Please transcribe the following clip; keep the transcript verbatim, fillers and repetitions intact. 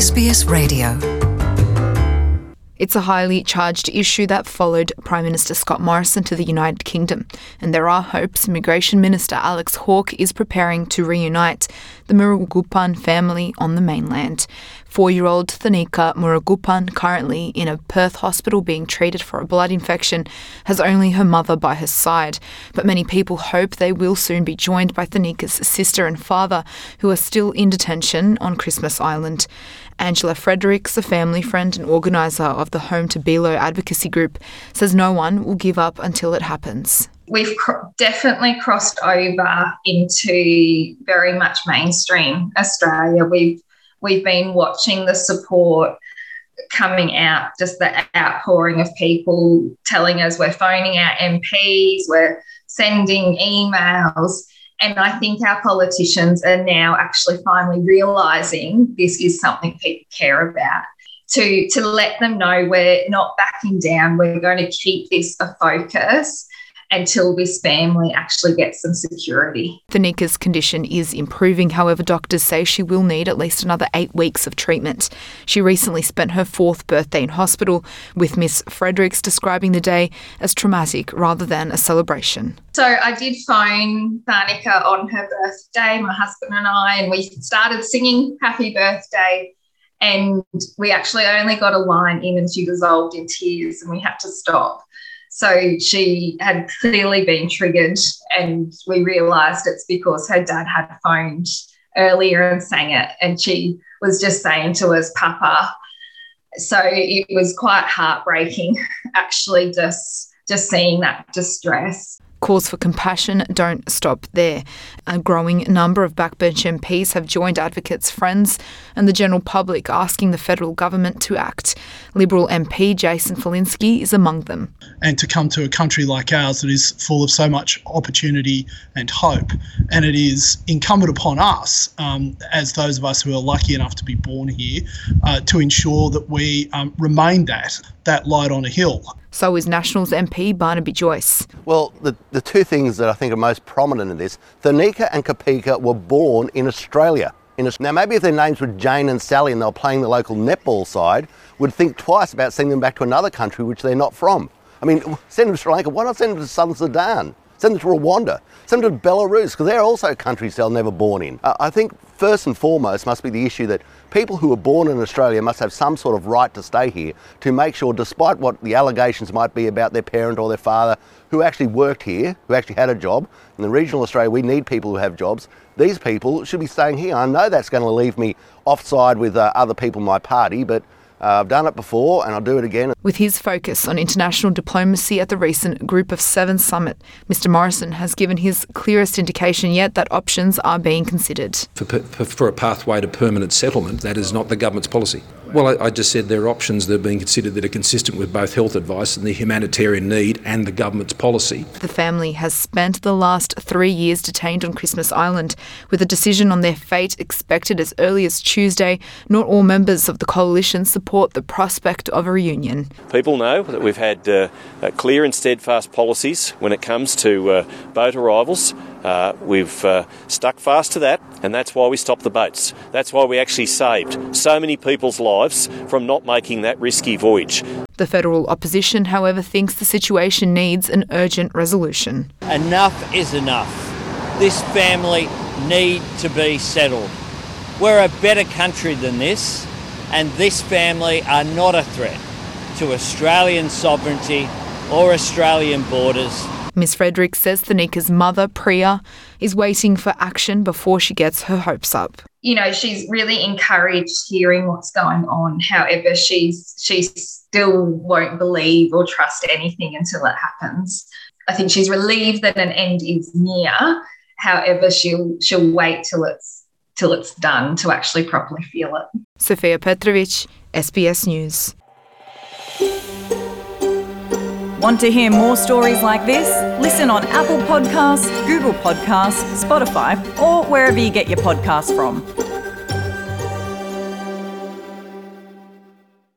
S B S Radio. It's a highly charged issue that followed Prime Minister Scott Morrison to the United Kingdom, and there are hopes Immigration Minister Alex Hawke is preparing to reunite the Murugupan family on the mainland. Four-year-old Thanika Murugupan, currently in a Perth hospital being treated for a blood infection, has only her mother by her side. But many people hope they will soon be joined by Thanika's sister and father, who are still in detention on Christmas Island. Angela Fredericks, a family friend and organiser of the Home to Bilo advocacy group, says no one will give up until it happens. We've cr- definitely crossed over into very much mainstream Australia. We've we've been watching the support coming out, just the outpouring of people telling us we're phoning our M Ps, we're sending emails. And I think our politicians are now actually finally realising this is something people care about. To, to let them know we're not backing down, we're going to keep this a focus until this family actually gets some security. Thanika's condition is improving. However, doctors say she will need at least another eight weeks of treatment. She recently spent her fourth birthday in hospital, with Miss Fredericks describing the day as traumatic rather than a celebration. So I did phone Thanika on her birthday, my husband and I, and we started singing Happy Birthday. And we actually only got a line in and she dissolved in tears and we had to stop. So she had clearly been triggered, and we realised it's because her dad had phoned earlier and sang it, and she was just saying to us, Papa. So it was quite heartbreaking, actually, just, just seeing that distress. Calls for compassion don't stop there. A growing number of backbench M Ps have joined advocates, friends and the general public asking the federal government to act. Liberal M P Jason Falinski is among them. And to come to a country like ours that is full of so much opportunity and hope. And it is incumbent upon us, um, as those of us who are lucky enough to be born here, uh, to ensure that we um, remain that, that light on a hill. So is Nationals M P Barnaby Joyce. Well, the, the two things that I think are most prominent in this, Thanika and Kapika were born in Australia. In, now, maybe if their names were Jane and Sally and they were playing the local netball side, would think twice about sending them back to another country which they're not from. I mean, send them to Sri Lanka. Why not send them to Southern Sudan? Send them to Rwanda. Send them to Belarus, because they're also countries they're never born in. Uh, I think first and foremost must be the issue that people who are born in Australia must have some sort of right to stay here to make sure, despite what the allegations might be about their parent or their father who actually worked here, who actually had a job. In the regional Australia, we need people who have jobs. These people should be staying here. I know that's going to leave me offside with uh, other people in my party, but Uh, I've done it before and I'll do it again. With his focus on international diplomacy at the recent Group of Seven summit, Mister Morrison has given his clearest indication yet that options are being considered. For, for, for a pathway to permanent settlement, that is not the government's policy. Well, I, I just said there are options that are being considered that are consistent with both health advice and the humanitarian need and the government's policy. The family has spent the last three years detained on Christmas Island, with a decision on their fate expected as early as Tuesday. Not all members of the coalition support the prospect of a reunion. People know that we've had uh, clear and steadfast policies when it comes to uh, boat arrivals. Uh, we've uh, stuck fast to that, and that's why we stopped the boats. That's why we actually saved so many people's lives from not making that risky voyage. The federal opposition, however, thinks the situation needs an urgent resolution. Enough is enough. This family need to be settled. We're a better country than this, and this family are not a threat to Australian sovereignty or Australian borders. Miss Fredericks says Thanika's mother, Priya, is waiting for action before she gets her hopes up. You know, she's really encouraged hearing what's going on. However, she's she still won't believe or trust anything until it happens. I think she's relieved that an end is near. However, she'll she'll wait till it's till it's done to actually properly feel it. Sofia Petrovic, S B S News. Want to hear more stories like this? Listen on Apple Podcasts, Google Podcasts, Spotify, or wherever you get your podcasts from.